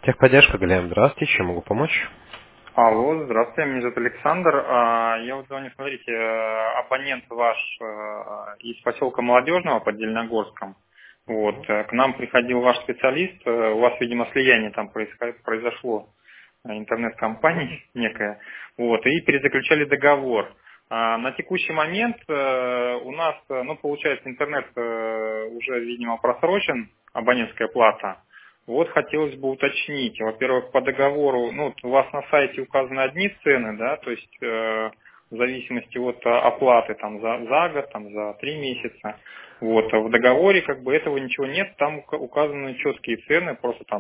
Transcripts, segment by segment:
Техподдержка, Галина, здравствуйте, чем могу помочь? Алло, здравствуйте, меня зовут Александр. Я вот звоню, смотрите, абонент ваш из поселка Молодежного под Зеленогорском. Вот, к нам приходил ваш специалист, у вас, видимо, слияние там произошло, интернет-компания некая, вот, и перезаключали договор. На текущий момент у нас, получается, интернет уже, видимо, просрочен, абонентская плата. Вот хотелось бы уточнить, во-первых, по договору, у вас на сайте указаны одни цены, да, то есть в зависимости от оплаты там за год, там за 3 месяца. Вот, а в договоре как бы этого ничего нет, там указаны четкие цены, просто там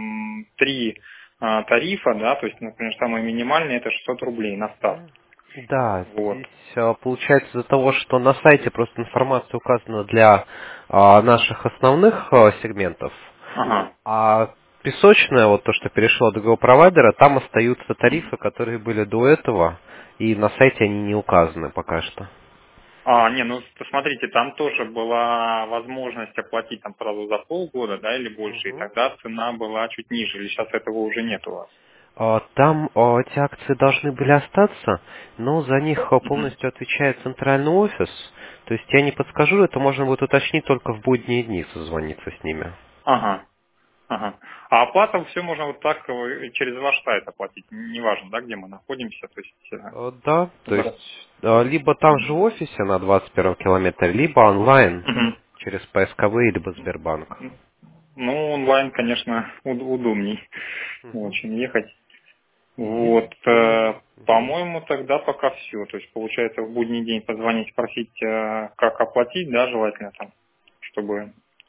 3 тарифа, да, то есть, например, самый минимальный это 600 рублей на старт. Да, Вот. здесь получается из-за того, что на сайте просто информация указана для наших основных сегментов, Ага. а песочная, вот то, что перешло от другого провайдера, там остаются тарифы, которые были до этого, и на сайте они не указаны пока что. Посмотрите, там тоже была возможность оплатить там сразу за полгода, да, или больше, и Мгм. тогда цена была чуть ниже, или сейчас этого уже нет у вас? Там эти акции должны были остаться, но за них Мгм. полностью отвечает центральный офис. То есть я не подскажу, это можно будет уточнить только в будние дни, созвониться с ними. Ага, ага. А оплата все можно вот так через ваш сайт оплатить, неважно, да, где мы находимся, то есть... Да, то Да. есть либо там же в офисе на 21 километре, либо онлайн Мгм. через поисковые, либо Сбербанк. Онлайн, конечно, удобней Мгм. очень ехать. Есть. Вот, по-моему, тогда пока все. То есть, получается, в будний день позвонить, спросить, как оплатить, да, желательно там, чтобы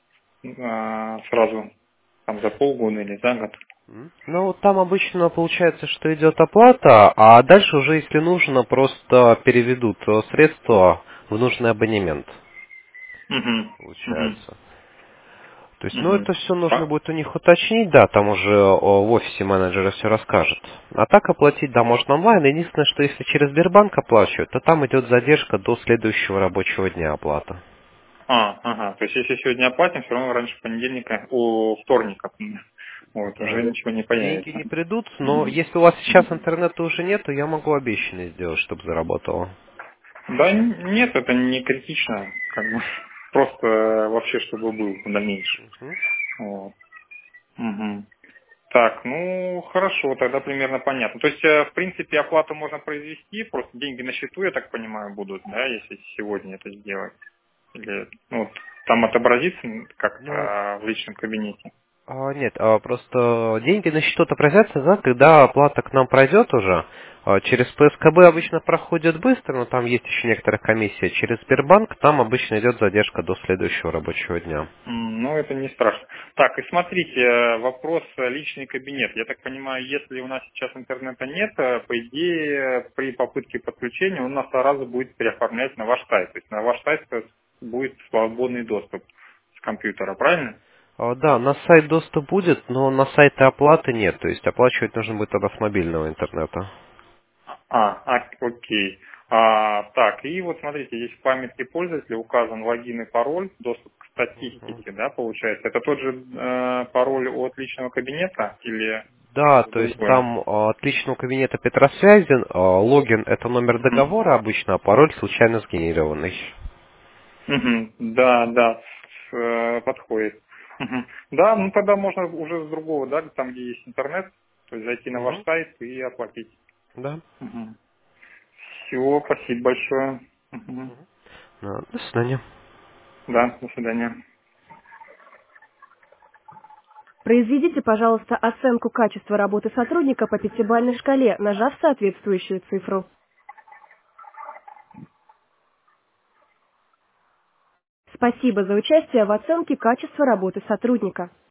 сразу там за полгода или за год. Ну, вот там обычно получается, что идет оплата, а дальше уже, если нужно, просто переведут средства в нужный абонемент, Угу, угу, получается. То есть, угу. это все нужно будет у них уточнить, да, там уже в офисе менеджера все расскажет. А так оплатить, да, можно онлайн. Единственное, что если через Сбербанк оплачивают, то там идет задержка до следующего рабочего дня оплата. Ага. То есть, если сегодня оплатим, все равно раньше понедельника, вторника, вот, уже Да. ничего не Деньги появится. не придут, но Мгм. если у вас сейчас интернета уже нет, то я могу обещанное сделать, чтобы заработало. Да нет, это не критично, как бы, просто вообще, чтобы был в дальнейшем. Мгм. Вот. Мгм. Так, хорошо, тогда примерно понятно. То есть, в принципе, оплату можно произвести, просто деньги на счету, я так понимаю, будут, да, если сегодня это сделать. Или, там отобразится Ну, как-то в личном кабинете. Нет, просто деньги на счету отобразятся, да, когда оплата к нам пройдет уже. Через ПСКБ обычно проходит быстро, но там есть еще некоторая комиссия. Через Сбербанк там обычно идет задержка до следующего рабочего дня. Это не страшно. Так, и смотрите, вопрос личный кабинет. Я так понимаю, если у нас сейчас интернета нет, по идее, при попытке подключения он нас сразу будет переоформлять на ваш сайт. То есть на ваш сайт будет свободный доступ с компьютера, правильно? Да, на сайт доступ будет, но на сайты оплаты нет. То есть оплачивать нужно будет тогда с мобильного интернета. Окей. Так, и вот смотрите, здесь в памятке пользователя указан логин и пароль, доступ к Мгм. статистике, да, получается. Это тот же пароль от личного кабинета или Да, то есть другое? там от личного кабинета Петросвязи логин это номер Мгм. договора обычно, а пароль случайно сгенерированный. Мгм. Да, подходит. Мгм. Да, тогда можно уже с другого, да, там, где есть интернет, то есть зайти на ваш Мгм. сайт и оплатить. Да. Все, спасибо большое. Мгм. До свидания. Да, до свидания. Произведите, пожалуйста, оценку качества работы сотрудника по пятибалльной шкале, нажав соответствующую цифру. Спасибо за участие в оценке качества работы сотрудника.